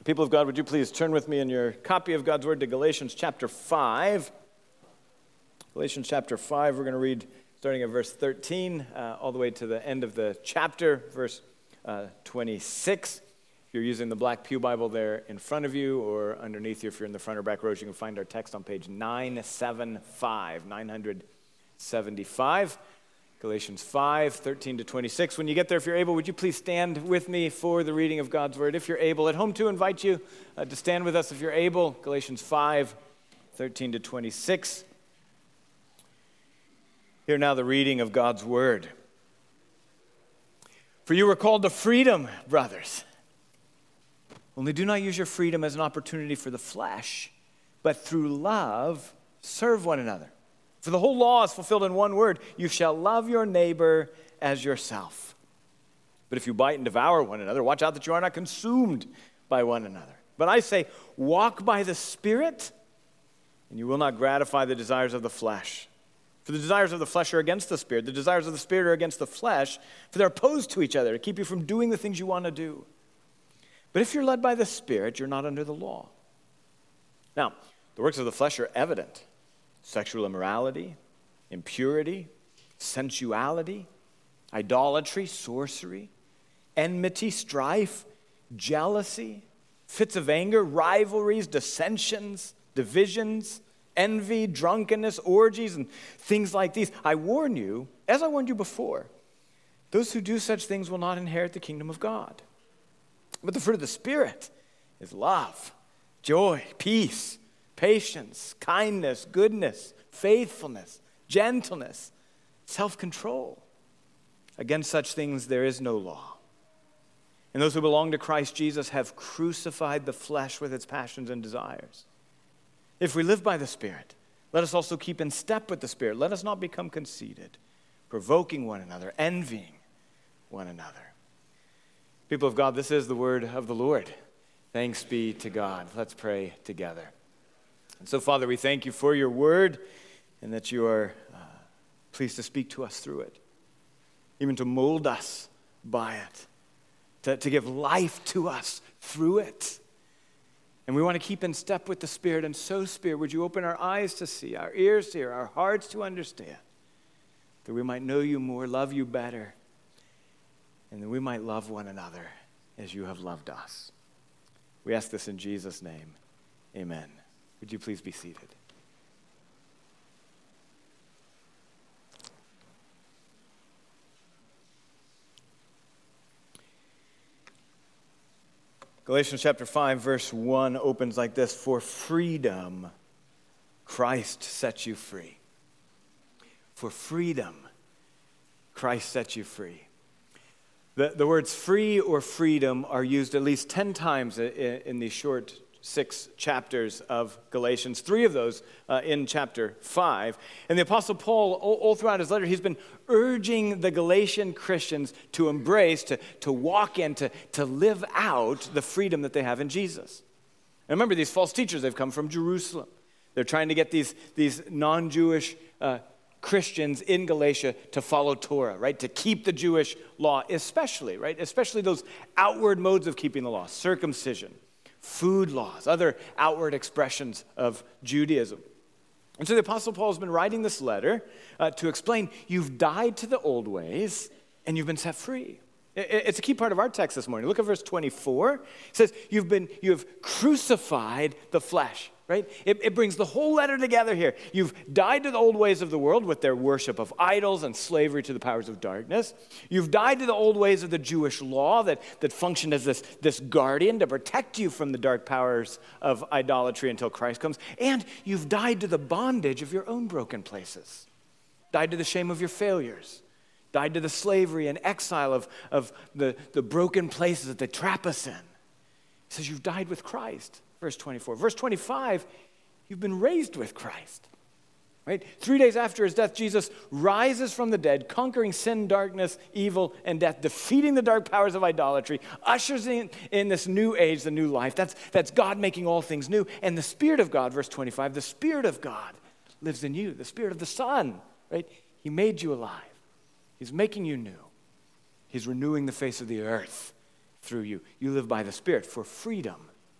People of God, would you please turn with me in your copy of God's Word to Galatians chapter 5. Galatians chapter 5, we're going to read starting at verse 13 all the way to the end of the chapter, verse 26. If you're using the Black Pew Bible there in front of you or underneath you, if you're in the front or back rows, you can find our text on page 975. Galatians 5, 13 to 26. When you get there, if you're able, would you please stand with me for the reading of God's Word? If you're able, at home too, invite you to stand with us if you're able. Galatians 5, 13 to 26. Hear now the reading of God's Word. For you were called to freedom, brothers. Only do not use your freedom as an opportunity for the flesh, but through love serve one another. For the whole law is fulfilled in one word: you shall love your neighbor as yourself. But if you bite and devour one another, watch out that you are not consumed by one another. But I say, walk by the Spirit, and you will not gratify the desires of the flesh. For the desires of the flesh are against the Spirit. The desires of the Spirit are against the flesh, for they're opposed to each other to keep you from doing the things you want to do. But if you're led by the Spirit, you're not under the law. Now, the works of the flesh are evident: sexual immorality, impurity, sensuality, idolatry, sorcery, enmity, strife, jealousy, fits of anger, rivalries, dissensions, divisions, envy, drunkenness, orgies, and things like these. I warn you, as I warned you before, those who do such things will not inherit the kingdom of God. But the fruit of the Spirit is love, joy, peace, patience, kindness, goodness, faithfulness, gentleness, self-control. Against such things there is no law. And those who belong to Christ Jesus have crucified the flesh with its passions and desires. If we live by the Spirit, let us also keep in step with the Spirit. Let us not become conceited, provoking one another, envying one another. People of God, this is the word of the Lord. Thanks be to God. Let's pray together. And so, Father, we thank you for your word and that you are pleased to speak to us through it, even to mold us by it, to give life to us through it. And we want to keep in step with the Spirit. And so, Spirit, would you open our eyes to see, our ears to hear, our hearts to understand, that we might know you more, love you better, and that we might love one another as you have loved us. We ask this in Jesus' name. Amen. Would you please be seated? Galatians chapter 5, verse 1 opens like this: for freedom, Christ set you free. For freedom, Christ set you free. The words free or freedom are used at least 10 times in these short 6 chapters of Galatians, 3 of those in chapter 5. And the Apostle Paul, all throughout his letter, he's been urging the Galatian Christians to embrace, to walk in, to live out the freedom that they have in Jesus. And remember, these false teachers, they've come from Jerusalem. They're trying to get these non-Jewish Christians in Galatia to follow Torah, right? To keep the Jewish law, especially, right? Especially those outward modes of keeping the law: circumcision, food laws, other outward expressions of Judaism. And so the Apostle Paul has been writing this letter to explain you've died to the old ways and you've been set free. It's a key part of our text this morning. Look at verse 24. It says, you have crucified the flesh, right? It brings the whole letter together here. You've died to the old ways of the world with their worship of idols and slavery to the powers of darkness. You've died to the old ways of the Jewish law that functioned as this guardian to protect you from the dark powers of idolatry until Christ comes. And you've died to the bondage of your own broken places. Died to the shame of your failures. Died to the slavery and exile of the broken places that they trap us in. He says you've died with Christ, verse 24. Verse 25, you've been raised with Christ, right? 3 days after his death, Jesus rises from the dead, conquering sin, darkness, evil, and death, defeating the dark powers of idolatry, ushers in this new age, the new life. That's God making all things new. And the Spirit of God, verse 25, the Spirit of God lives in you, the Spirit of the Son, right? He made you alive. He's making you new. He's renewing the face of the earth through you. You live by the Spirit. For freedom,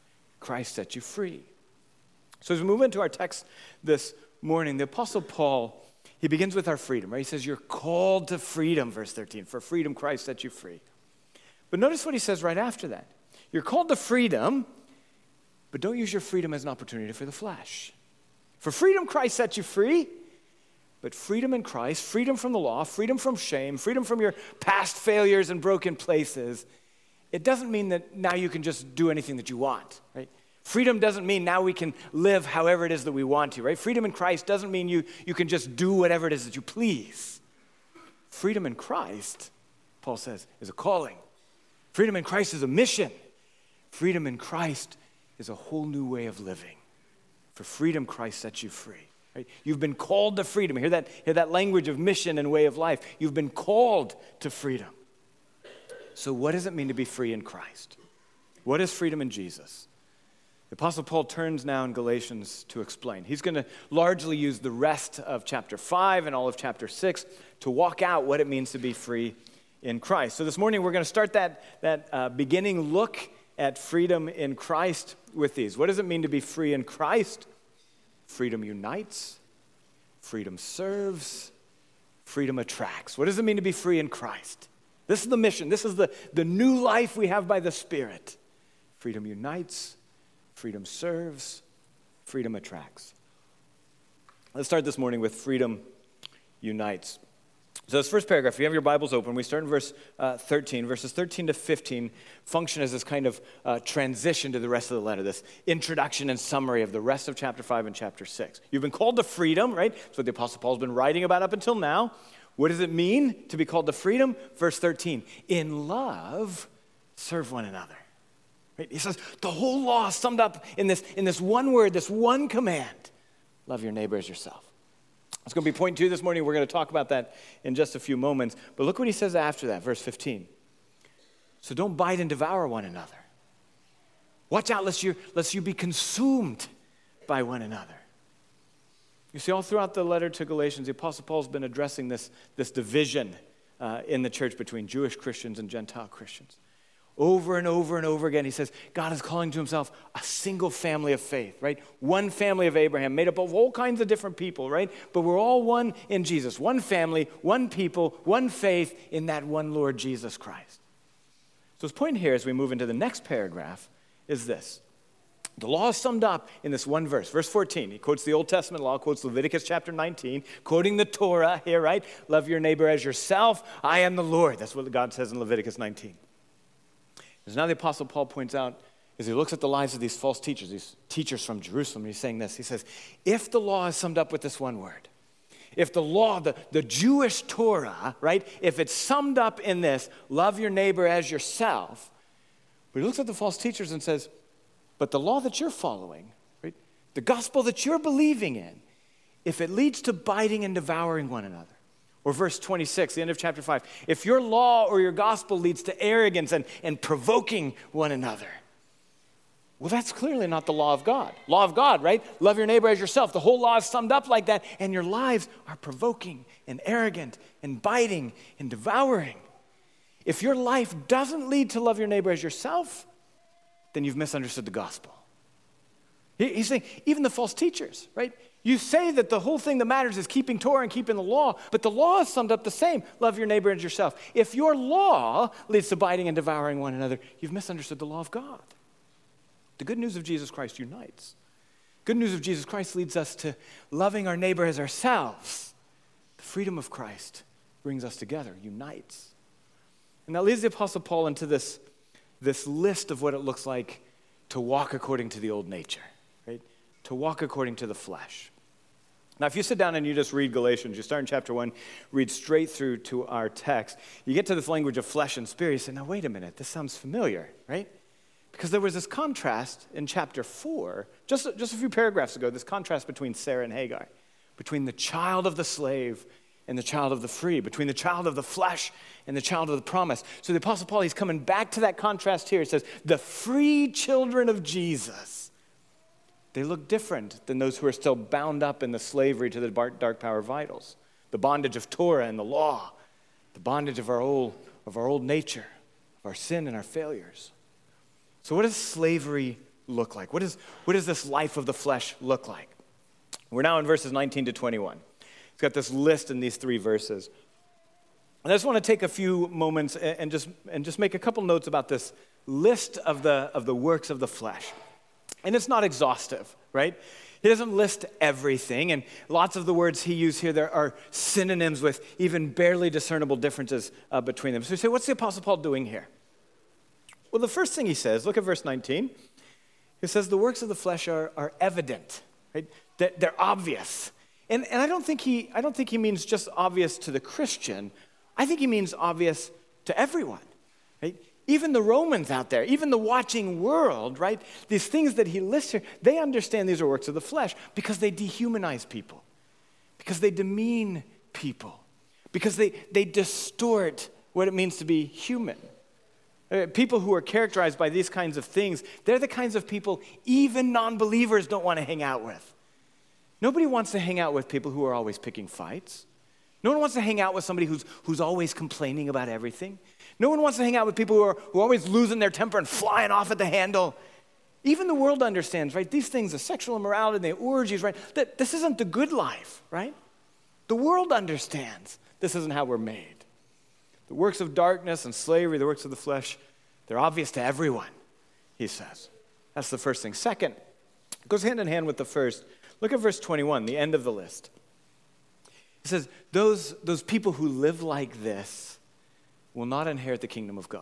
Christ set you free. So as we move into our text this morning, the Apostle Paul, he begins with our freedom, right? He says, you're called to freedom, verse 13. For freedom, Christ set you free. But notice what he says right after that. You're called to freedom, but don't use your freedom as an opportunity for the flesh. For freedom, Christ set you free, but freedom in Christ, freedom from the law, freedom from shame, freedom from your past failures and broken places, it doesn't mean that now you can just do anything that you want, right? Freedom doesn't mean now we can live however it is that we want to, right? Freedom in Christ doesn't mean you can just do whatever it is that you please. Freedom in Christ, Paul says, is a calling. Freedom in Christ is a mission. Freedom in Christ is a whole new way of living. For freedom, Christ sets you free. Right? You've been called to freedom. Hear that language of mission and way of life. You've been called to freedom. So what does it mean to be free in Christ? What is freedom in Jesus? The Apostle Paul turns now in Galatians to explain. He's going to largely use the rest of chapter 5 and all of chapter 6 to walk out what it means to be free in Christ. So this morning we're going to start that beginning look at freedom in Christ with these. What does it mean to be free in Christ? Freedom unites, freedom serves, freedom attracts. What does it mean to be free in Christ? This is the mission. This is the new life we have by the Spirit. Freedom unites, freedom serves, freedom attracts. Let's start this morning with freedom unites. So this first paragraph, if you have your Bibles open, we start in verse 13. Verses 13 to 15 function as this kind of transition to the rest of the letter, this introduction and summary of the rest of chapter 5 and chapter 6. You've been called to freedom, right? That's what the Apostle Paul's been writing about up until now. What does it mean to be called to freedom? Verse 13, in love, serve one another. Right? He says the whole law is summed up in this one word, this one command. Love your neighbor as yourself. It's going to be point 2 this morning. We're going to talk about that in just a few moments. But look what he says after that, verse 15. So don't bite and devour one another. Watch out lest you be consumed by one another. You see, all throughout the letter to Galatians, the Apostle Paul's been addressing this division in the church between Jewish Christians and Gentile Christians. Over and over and over again, he says, God is calling to himself a single family of faith, right? One family of Abraham, made up of all kinds of different people, right? But we're all one in Jesus. One family, one people, one faith in that one Lord Jesus Christ. So his point here as we move into the next paragraph is this. The law is summed up in this one verse. Verse 14, he quotes the Old Testament law, quotes Leviticus chapter 19, quoting the Torah here, right? Love your neighbor as yourself. I am the Lord. That's what God says in Leviticus 19. As now the Apostle Paul points out, as he looks at the lives of these false teachers, these teachers from Jerusalem, he's saying this. He says, if the law is summed up with this one word, if the law, the Jewish Torah, right, if it's summed up in this, love your neighbor as yourself, but he looks at the false teachers and says, but the law that you're following, right, the gospel that you're believing in, if it leads to biting and devouring one another, or verse 26, the end of chapter 5, if your law or your gospel leads to arrogance and provoking one another, well, that's clearly not the law of God. Law of God, right? Love your neighbor as yourself. The whole law is summed up like that, and your lives are provoking and arrogant and biting and devouring. If your life doesn't lead to love your neighbor as yourself, then you've misunderstood the gospel. He's saying, even the false teachers, right? You say that the whole thing that matters is keeping Torah and keeping the law, but the law is summed up the same. Love your neighbor as yourself. If your law leads to biting and devouring one another, you've misunderstood the law of God. The good news of Jesus Christ unites. Good news of Jesus Christ leads us to loving our neighbor as ourselves. The freedom of Christ brings us together, unites. And that leads the Apostle Paul into this list of what it looks like to walk according to the old nature, right? To walk according to the flesh. Now, if you sit down and you just read Galatians, you start in chapter 1, read straight through to our text, you get to this language of flesh and spirit, you say, now wait a minute, this sounds familiar, right? Because there was this contrast in chapter 4, just a few paragraphs ago, this contrast between Sarah and Hagar, between the child of the slave and the child of the free, between the child of the flesh and the child of the promise. So the Apostle Paul, he's coming back to that contrast here. He says, the free children of Jesus, they look different than those who are still bound up in the slavery to the dark power of idols, the bondage of Torah and the law, the bondage of our old nature, of our sin and our failures. So what does slavery look like? What does this life of the flesh look like? We're now in verses 19 to 21. It's got this list in these 3 verses. And I just want to take a few moments and just make a couple notes about this list of the works of the flesh. And it's not exhaustive, right? He doesn't list everything, and lots of the words he used here there are synonyms with even barely discernible differences between them. So you say, what's the Apostle Paul doing here? Well, the first thing he says, look at verse 19. He says the works of the flesh are evident, right? They're obvious. And I don't think he means just obvious to the Christian. I think he means obvious to everyone, right? Even the Romans out there, even the watching world, right? These things that he lists here, they understand these are works of the flesh because they dehumanize people, because they demean people, because they distort what it means to be human. People who are characterized by these kinds of things, they're the kinds of people even non-believers don't want to hang out with. Nobody wants to hang out with people who are always picking fights. No one wants to hang out with somebody who's always complaining about everything. No one wants to hang out with people who are always losing their temper and flying off at the handle. Even the world understands, right? These things, the sexual immorality, the orgies, right? That this isn't the good life, right? The world understands this isn't how we're made. The works of darkness and slavery, the works of the flesh, they're obvious to everyone, he says. That's the first thing. Second, it goes hand in hand with the first. Look at verse 21, the end of the list. It says, those people who live like this will not inherit the kingdom of God.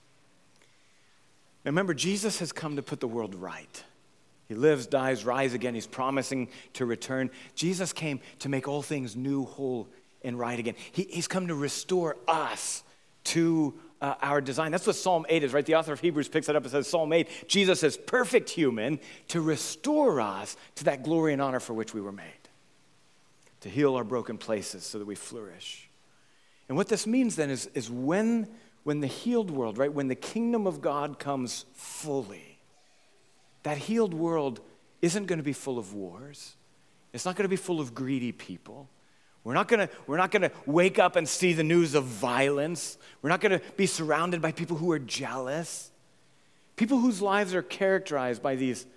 Now remember, Jesus has come to put the world right. He lives, dies, rise again. He's promising to return. Jesus came to make all things new, whole, and right again. He's come to restore us to our design. That's what Psalm 8 is, right? The author of Hebrews picks it up and says, Psalm 8, Jesus is perfect human to restore us to that glory and honor for which we were made, to heal our broken places so that we flourish. And what this means then is when the healed world, right, when the kingdom of God comes fully, that healed world isn't going to be full of wars. It's not going to be full of greedy people. We're not going to wake up and see the news of violence. We're not going to be surrounded by people who are jealous. People whose lives are characterized by these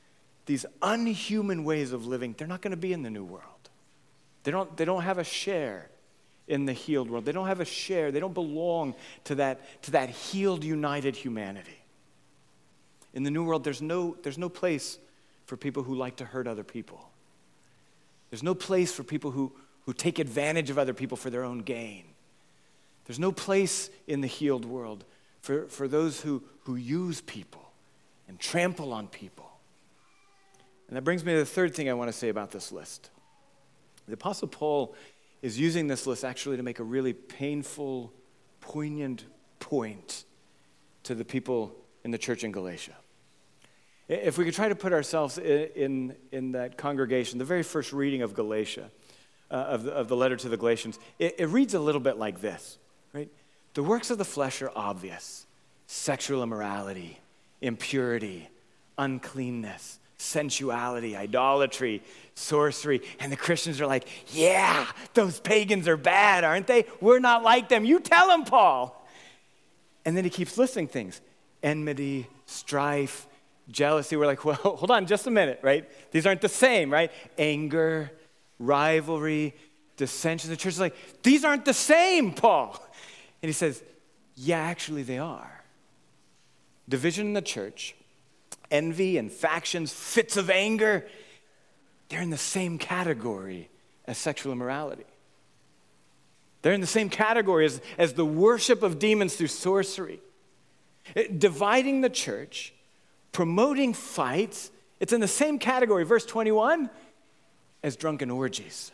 unhuman ways of living, they're not going to be in the new world. They don't have a share in the healed world. They don't have a share. They don't belong to that healed, united humanity. In the new world, there's no place for people who like to hurt other people. There's no place for people who take advantage of other people for their own gain. There's no place in the healed world for those who use people and trample on people. And that brings me to the third thing I want to say about this list. The Apostle Paul is using this list actually to make a really painful, poignant point to the people in the church in Galatia. If we could try to put ourselves in that congregation, the very first reading of Galatia, of the letter to the Galatians, it reads a little bit like this, right? The works of the flesh are obvious: sexual immorality, impurity, uncleanness, sensuality, idolatry, sorcery. And the Christians are like, yeah, those pagans are bad, aren't they? We're not like them. You tell them, Paul. And then he keeps listing things: enmity, strife, jealousy. We're like, well, hold on just a minute, right? These aren't the same, right? Anger, rivalry, dissension. The church is like, these aren't the same, Paul. And he says, yeah, actually they are. Division in the church, envy and factions, fits of anger, they're in the same category as sexual immorality. They're in the same category as the worship of demons through sorcery. Dividing the church, promoting fights, it's in the same category, verse 21, as drunken orgies.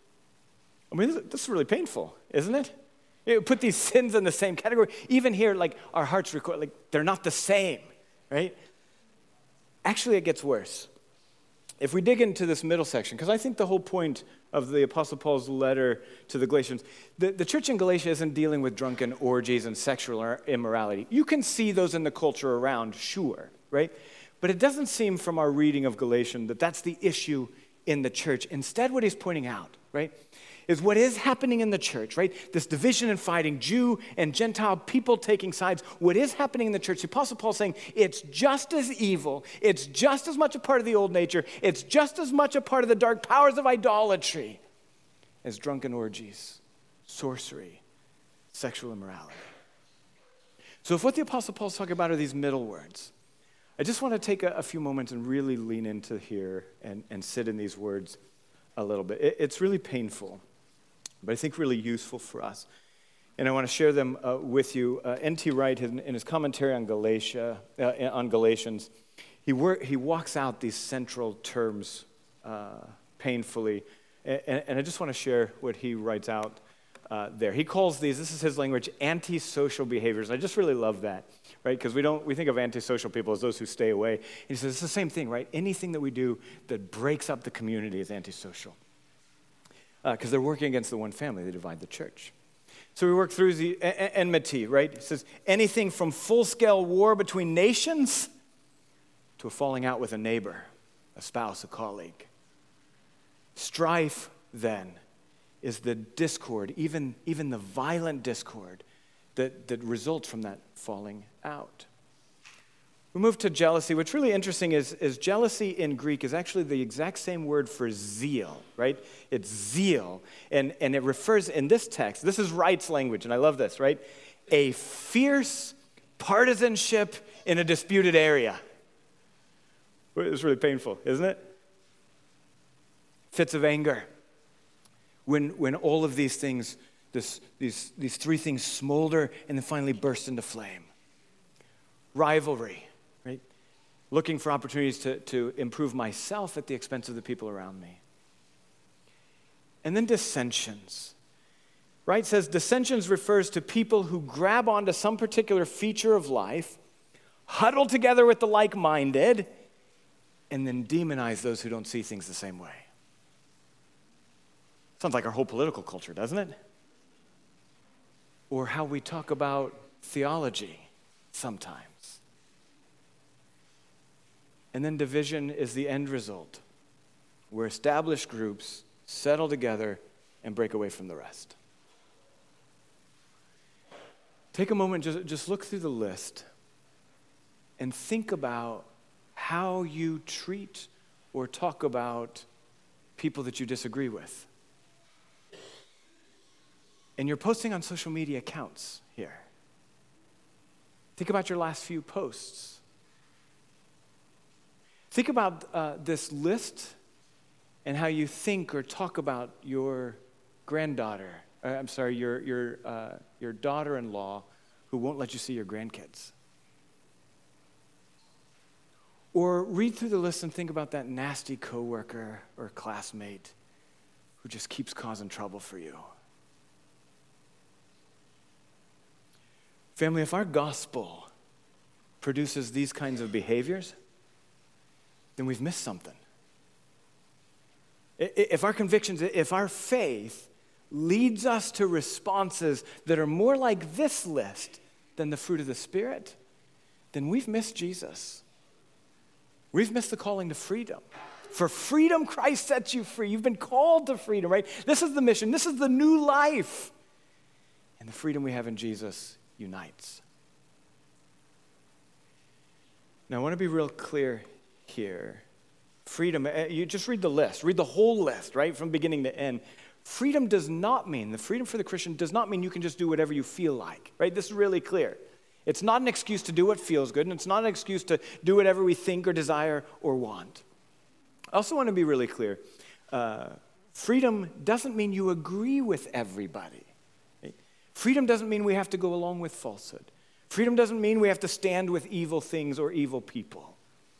I mean, this is really painful, isn't it? You put these sins in the same category. Even here, like, our hearts record, like, they're not the same, right? Actually, it gets worse. If we dig into this middle section, because I think the whole point of the Apostle Paul's letter to the Galatians, the church in Galatia isn't dealing with drunken orgies and sexual immorality. You can see those in the culture around, sure, right? But it doesn't seem from our reading of Galatians that that's the issue in the church. Instead, what he's pointing out, right, is what is happening in the church, right? This division and fighting, Jew and Gentile, people taking sides. What is happening in the church, the Apostle Paul is saying it's just as evil. It's just as much a part of the old nature. It's just as much a part of the dark powers of idolatry as drunken orgies, sorcery, sexual immorality. So if what the Apostle Paul is talking about are these middle words, I just want to take a few moments and really lean into here and sit in these words a little bit. It's really painful, but I think really useful for us. And I want to share them with you. N.T. Wright, in his commentary on Galatians, he walks out these central terms painfully. And I just want to share what he writes out there. He calls these, this is his language, antisocial behaviors. I just really love that, right? Because we think of antisocial people as those who stay away. And he says it's the same thing, right? Anything that we do that breaks up the community is antisocial. Because they're working against the one family. They divide the church. So we work through the enmity, right? He says anything from full-scale war between nations to a falling out with a neighbor, a spouse, a colleague. Strife, then, is the discord, even the violent discord that results from that falling out. We move to jealousy. What's really interesting is jealousy in Greek is actually the exact same word for zeal, right? It's zeal. And it refers, in this text, this is Wright's language, and I love this, right? A fierce partisanship in a disputed area. It's really painful, isn't it? Fits of anger. When all of these things, these three things smolder and then finally burst into flame. Rivalry, right? Looking for opportunities to improve myself at the expense of the people around me. And then dissensions. Wright says dissensions refers to people who grab onto some particular feature of life, huddle together with the like-minded, and then demonize those who don't see things the same way. Sounds like our whole political culture, doesn't it? Or how we talk about theology sometimes. And then division is the end result, where established groups settle together and break away from the rest. Take a moment, just look through the list and think about how you treat or talk about people that you disagree with. And you're posting on social media accounts here. Think about your last few posts. Think about this list and how you think or talk about your granddaughter. Your daughter-in-law who won't let you see your grandkids. Or read through the list and think about that nasty coworker or classmate who just keeps causing trouble for you. Family, if our gospel produces these kinds of behaviors, then we've missed something. If our convictions, if our faith leads us to responses that are more like this list than the fruit of the Spirit, then we've missed Jesus. We've missed the calling to freedom. For freedom, Christ sets you free. You've been called to freedom, right? This is the mission. This is the new life. And the freedom we have in Jesus unites. Now, I want to be real clear here. Freedom, you just read the list. Read the whole list, right, from beginning to end. Freedom does not mean, the freedom for the Christian does not mean you can just do whatever you feel like, right? This is really clear. It's not an excuse to do what feels good, and it's not an excuse to do whatever we think or desire or want. I also want to be really clear. Freedom doesn't mean you agree with everybody. Right? Freedom doesn't mean we have to go along with falsehood. Freedom doesn't mean we have to stand with evil things or evil people.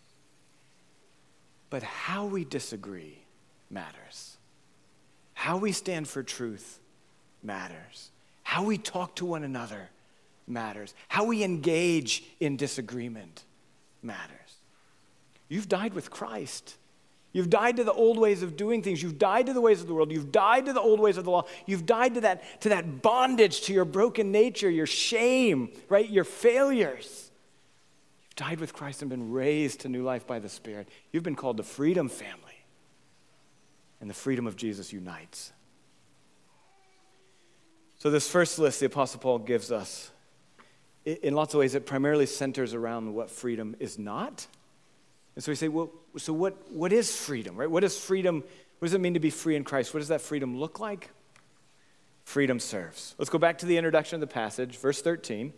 But how we disagree matters. How we stand for truth matters. How we talk to one another matters. How we engage in disagreement matters. You've died with Christ. You've died to the old ways of doing things. You've died to the ways of the world. You've died to the old ways of the law. You've died to that bondage, to your broken nature, your shame, right? Your failures. You've died with Christ and been raised to new life by the Spirit. You've been called to freedom, family. And the freedom of Jesus unites. So this first list the Apostle Paul gives us, in lots of ways, it primarily centers around what freedom is not. And so we say, well, so what is freedom, right? What is freedom? What does it mean to be free in Christ? What does that freedom look like? Freedom serves. Let's go back to the introduction of the passage, verse 13.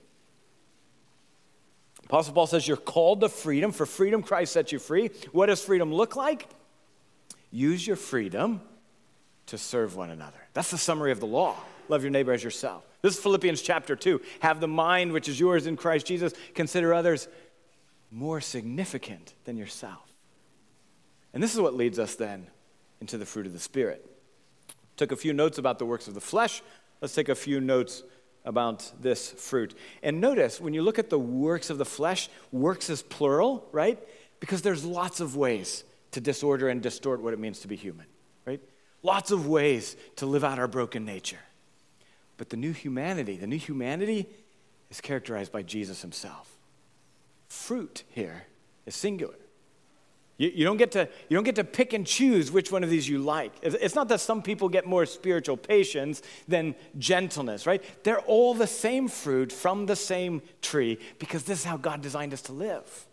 Apostle Paul says you're called to freedom. For freedom, Christ set you free. What does freedom look like? Use your freedom to serve one another. That's the summary of the law. Love your neighbor as yourself. This is Philippians chapter 2. Have the mind which is yours in Christ Jesus. Consider others more significant than yourself. And this is what leads us then into the fruit of the Spirit. Took a few notes about the works of the flesh. Let's take a few notes about this fruit. And notice, when you look at the works of the flesh, works is plural, right? Because there's lots of ways to disorder and distort what it means to be human, right? Lots of ways to live out our broken nature. But the new humanity is characterized by Jesus himself. Fruit here is singular. You don't get to pick and choose which one of these you like. It's not that some people get more spiritual patience than gentleness, right? They're all the same fruit from the same tree because this is how God designed us to live.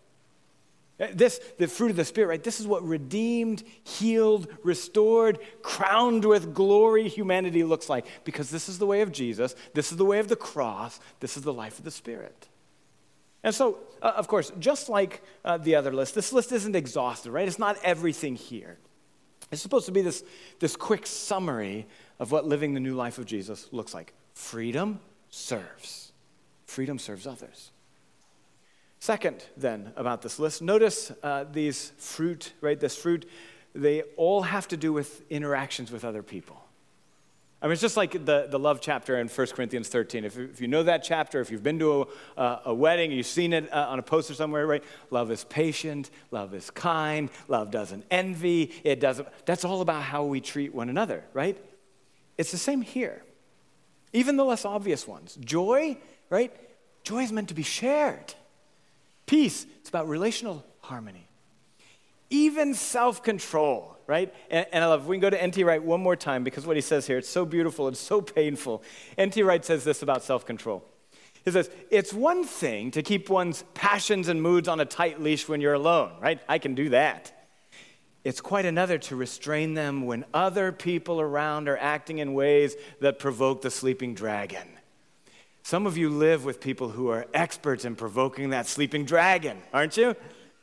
The fruit of the Spirit, right? This is what redeemed, healed, restored, crowned with glory humanity looks like because this is the way of Jesus. This is the way of the cross. This is the life of the Spirit. And so, of course, just like the other list, this list isn't exhaustive, right? It's not everything here. It's supposed to be this quick summary of what living the new life of Jesus looks like. Freedom serves. Freedom serves others. Second, then, about this list, notice these fruit, right? This fruit, they all have to do with interactions with other people. I mean, it's just like the love chapter in 1 Corinthians 13. If you know that chapter, if you've been to a wedding, you've seen it on a poster somewhere, right? Love is patient, love is kind, love doesn't envy, that's all about how we treat one another, right? It's the same here. Even the less obvious ones. Joy, right? Joy is meant to be shared. Peace, it's about relational harmony. Even self-control, right? And I love, we can go to N.T. Wright one more time because what he says here, it's so beautiful, it's so painful. N.T. Wright says this about self-control. He says, it's one thing to keep one's passions and moods on a tight leash when you're alone, right? I can do that. It's quite another to restrain them when other people around are acting in ways that provoke the sleeping dragon. Some of you live with people who are experts in provoking that sleeping dragon, aren't you?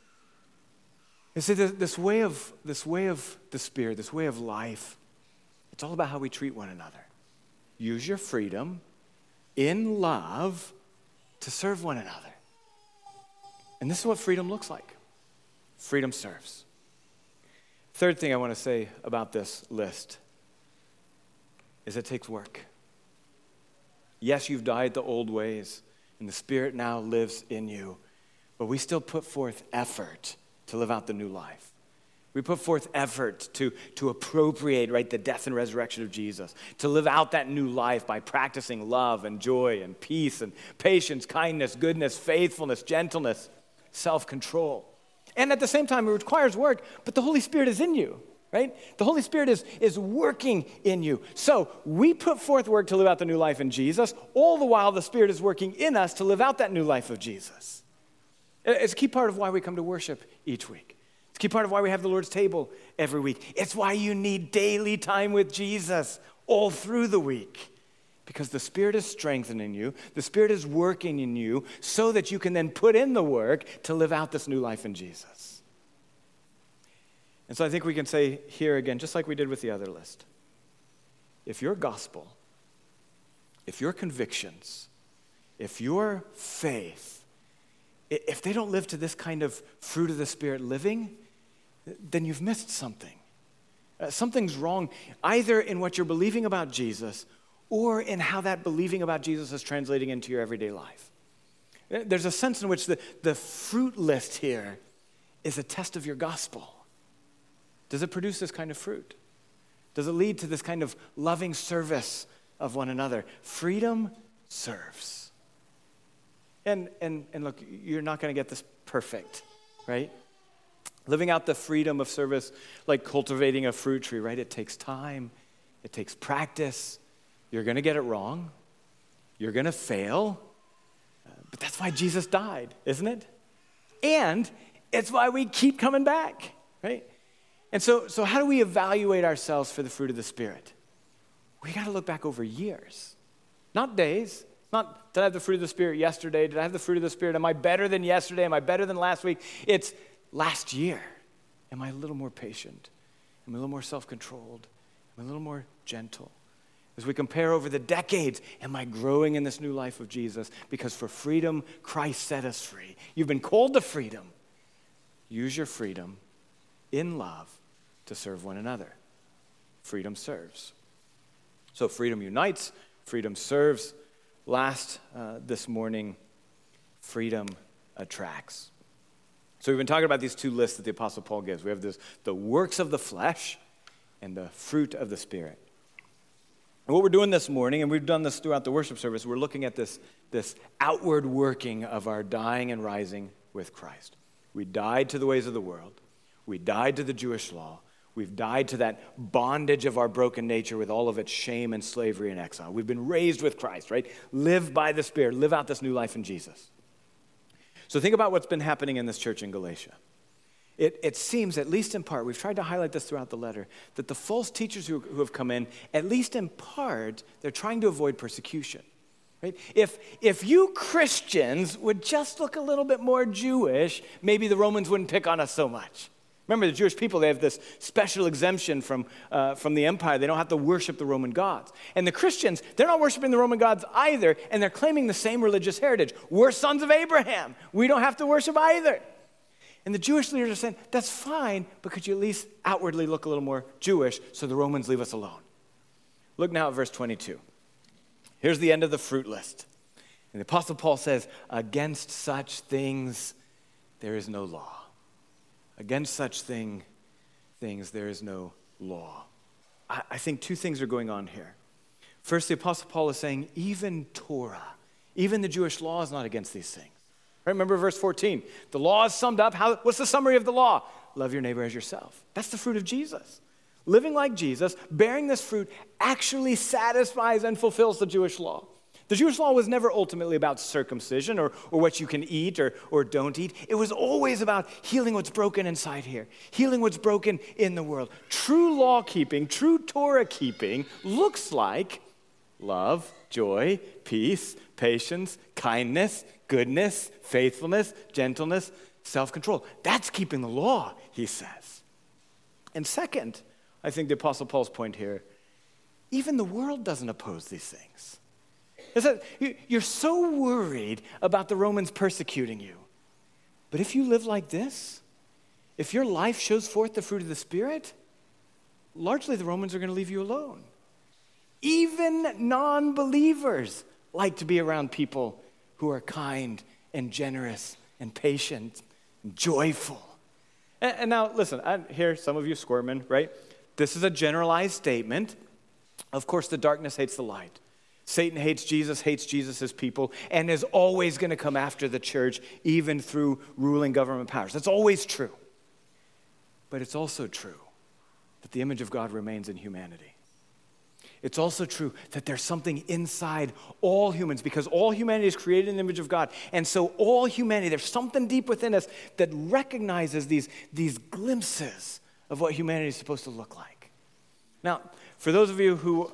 You see, this way of the Spirit, this way of life, it's all about how we treat one another. Use your freedom in love to serve one another. And this is what freedom looks like. Freedom serves. Third thing I want to say about this list is it takes work. Yes, you've died the old ways, and the Spirit now lives in you, but we still put forth effort to live out the new life. We put forth effort to appropriate, right, the death and resurrection of Jesus, to live out that new life by practicing love and joy and peace and patience, kindness, goodness, faithfulness, gentleness, self-control. And at the same time, it requires work, but the Holy Spirit is in you, right? The Holy Spirit is working in you. So we put forth work to live out the new life in Jesus, all the while the Spirit is working in us to live out that new life of Jesus. It's a key part of why we come to worship each week. It's a key part of why we have the Lord's table every week. It's why you need daily time with Jesus all through the week. Because the Spirit is strengthening you, the Spirit is working in you so that you can then put in the work to live out this new life in Jesus. And so I think we can say here again, just like we did with the other list, if your gospel, if your convictions, if your faith, if they don't live to this kind of fruit of the Spirit living, then you've missed something. Something's wrong either in what you're believing about Jesus or in how that believing about Jesus is translating into your everyday life. There's a sense in which the fruit list here is a test of your gospel. Does it produce this kind of fruit? Does it lead to this kind of loving service of one another? Freedom serves. And look, you're not going to get this perfect, right? Living out the freedom of service, like cultivating a fruit tree, right? It takes time. It takes practice. You're going to get it wrong. You're going to fail. But that's why Jesus died, isn't it? And it's why we keep coming back, right? And so how do we evaluate ourselves for the fruit of the Spirit? We got to look back over years, not days. Not, did I have the fruit of the Spirit yesterday? Did I have the fruit of the Spirit? Am I better than yesterday? Am I better than last week? It's last year. Am I a little more patient? Am I a little more self-controlled? Am I a little more gentle? As we compare over the decades, am I growing in this new life of Jesus? Because for freedom, Christ set us free. You've been called to freedom. Use your freedom in love to serve one another. Freedom serves. So freedom unites, freedom serves. Last this morning, freedom attracts. So we've been talking about these two lists that the Apostle Paul gives. We have the works of the flesh and the fruit of the Spirit. And what we're doing this morning, and we've done this throughout the worship service, we're looking at this outward working of our dying and rising with Christ. We died to the ways of the world. We died to the Jewish law. We've died to that bondage of our broken nature with all of its shame and slavery and exile. We've been raised with Christ, right? Live by the Spirit. Live out this new life in Jesus. So think about what's been happening in this church in Galatia. It seems, at least in part, we've tried to highlight this throughout the letter, that the false teachers who have come in, at least in part, they're trying to avoid persecution. Right? If you Christians would just look a little bit more Jewish, maybe the Romans wouldn't pick on us so much. Remember, the Jewish people, they have this special exemption from the empire. They don't have to worship the Roman gods. And the Christians, they're not worshiping the Roman gods either, and they're claiming the same religious heritage. We're sons of Abraham. We don't have to worship either. And the Jewish leaders are saying, that's fine, but could you at least outwardly look a little more Jewish so the Romans leave us alone? Look now at verse 22. Here's the end of the fruit list. And the Apostle Paul says, against such things there is no law. Against such things there is no law. I think two things are going on here. First, the Apostle Paul is saying, even Torah, even the Jewish law is not against these things. Right? Remember verse 14. The law is summed up. What's the summary of the law? Love your neighbor as yourself. That's the fruit of Jesus. Living like Jesus, bearing this fruit, actually satisfies and fulfills the Jewish law. The Jewish law was never ultimately about circumcision or what you can eat or don't eat. It was always about healing what's broken inside here, healing what's broken in the world. True law keeping, true Torah keeping looks like love, joy, peace, patience, kindness, goodness, faithfulness, gentleness, self-control. That's keeping the law, he says. And second, I think the Apostle Paul's point here, even the world doesn't oppose these things. Is that you're so worried about the Romans persecuting you. But if you live like this, if your life shows forth the fruit of the Spirit, largely the Romans are going to leave you alone. Even non-believers like to be around people who are kind and generous and patient and joyful. And now, listen, I hear some of you squirming, right? This is a generalized statement. Of course, the darkness hates the light. Satan hates Jesus' people, and is always going to come after the church, even through ruling government powers. That's always true. But it's also true that the image of God remains in humanity. It's also true that there's something inside all humans, because all humanity is created in the image of God. And so all humanity, there's something deep within us that recognizes these glimpses of what humanity is supposed to look like. Now, for those of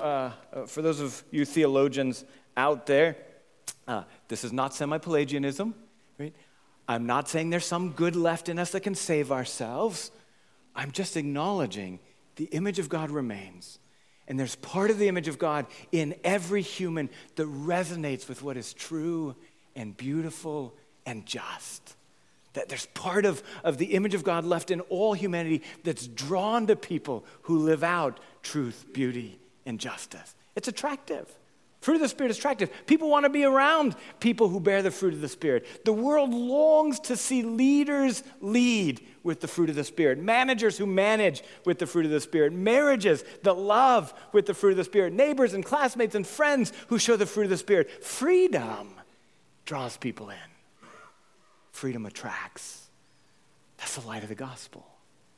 you theologians out there, this is not semi-Pelagianism, right? I'm not saying there's some good left in us that can save ourselves. I'm just acknowledging the image of God remains. And there's part of the image of God in every human that resonates with what is true and beautiful and just. That there's part of the image of God left in all humanity that's drawn to people who live out truth, beauty, and justice. It's attractive. Fruit of the Spirit is attractive. People want to be around people who bear the fruit of the Spirit. The world longs to see leaders lead with the fruit of the Spirit, managers who manage with the fruit of the Spirit, marriages that love with the fruit of the Spirit, neighbors and classmates and friends who show the fruit of the Spirit. Freedom draws people in. Freedom attracts. That's the light of the gospel.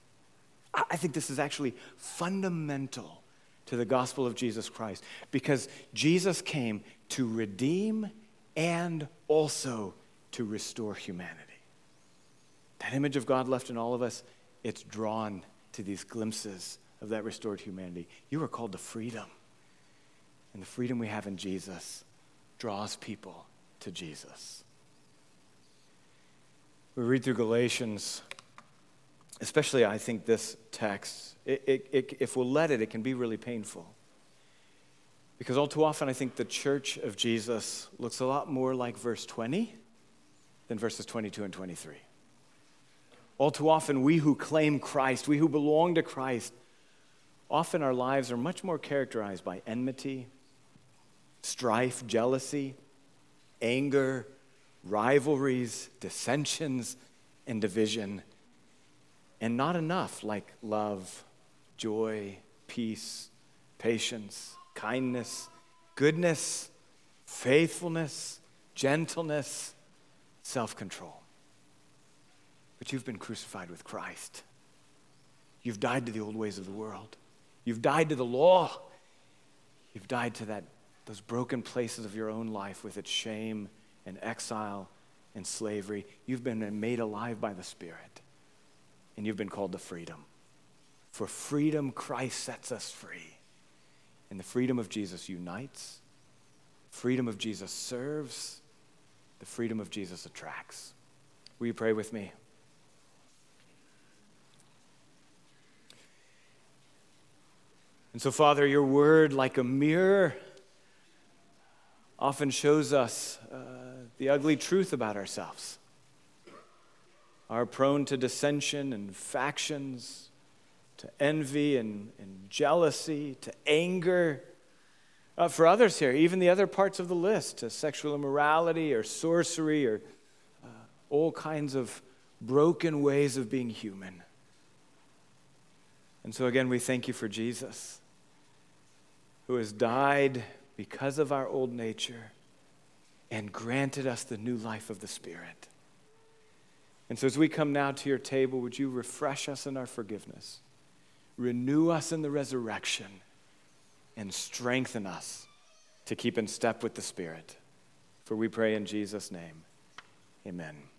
I think this is actually fundamental to the gospel of Jesus Christ, because Jesus came to redeem and also to restore humanity. That image of God left in all of us, it's drawn to these glimpses of that restored humanity. You are called to freedom. And the freedom we have in Jesus draws people to Jesus. We read through Galatians, especially I think this text, if we'll let it, it can be really painful. Because all too often I think the church of Jesus looks a lot more like verse 20 than verses 22 and 23. All too often we who claim Christ, we who belong to Christ, often our lives are much more characterized by enmity, strife, jealousy, anger, rivalries, dissensions, and division, and not enough like love, joy, peace, patience, kindness, goodness, faithfulness, gentleness, self-control. But you've been crucified with Christ. You've died to the old ways of the world. You've died to the law. You've died to those broken places of your own life with its shame and exile and slavery. You've been made alive by the Spirit. And you've been called to freedom. For freedom, Christ sets us free. And the freedom of Jesus unites. Freedom of Jesus serves. The freedom of Jesus attracts. Will you pray with me? And so, Father, your word, like a mirror, often shows us the ugly truth about ourselves. Are prone to dissension and factions, to envy and jealousy, to anger. For others here, even the other parts of the list, to sexual immorality or sorcery or all kinds of broken ways of being human. And so again, we thank you for Jesus, who has died because of our old nature and granted us the new life of the Spirit. And so as we come now to your table, would you refresh us in our forgiveness, renew us in the resurrection, and strengthen us to keep in step with the Spirit. For we pray in Jesus' name, amen.